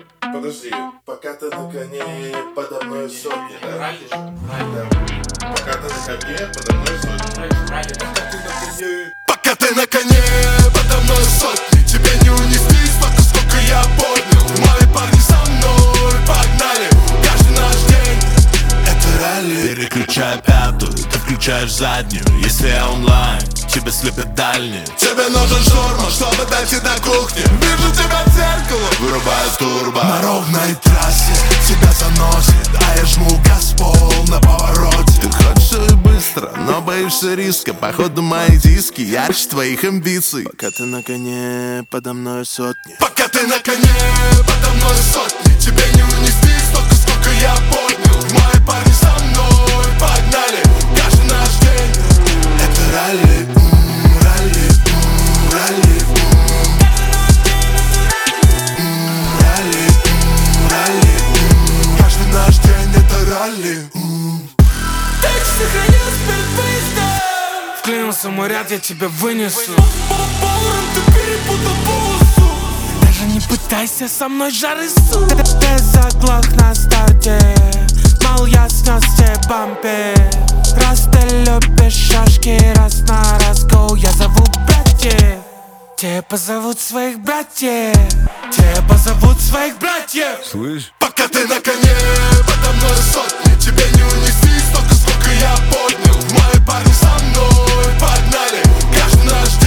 Подожди, пока ты на коне, подо мной сотни, да? Ралли же? Да. Пока ты на коне, подо мной сотни. Ралли, Пока ты на коне, подо мной сотни. Тебе не унести столько, сколько я поднял. Мои парни со мной, погнали. Каждый наш день это ралли. Переключай пятую, ты включаешь заднюю. Если я онлайн, тебя слепят дальние. Тебе нужен штурман, чтобы дойти до кухни. Вижу тебя в зеркало, Вырубаю турбо. на ровной трассе тебя заносит, а я жму газ пол на повороте. Ты хочешь все и быстро, но боишься риска. Походу мои диски ярче твоих амбиций. Пока ты на коне, подо мной сотни. Пока ты на коне, подо мной сотни. Тебе не унести столько, сколько я поднял. Мои парни со мной, погнали. Каждый наш день это ралли, ралли, ралли, ралли, ралли. Каждый наш день это ралли. Вклинился мой ряд, я тебя вынесу. Ты перепутал полосу. Даже не пытайся со мной жарысу. Ты заглох на старте. Мол, ясно с тебе бампе. Раз ты любишь шашки, раз на раз go. Я зову братьев. Те позовут своих братьев. Те позовут своих братьев. Слышь? Пока ты на коне, подо мной сотни. Тебе не унести столько, сколько я поднял. Мои парни со мной, погнали. Каждый наш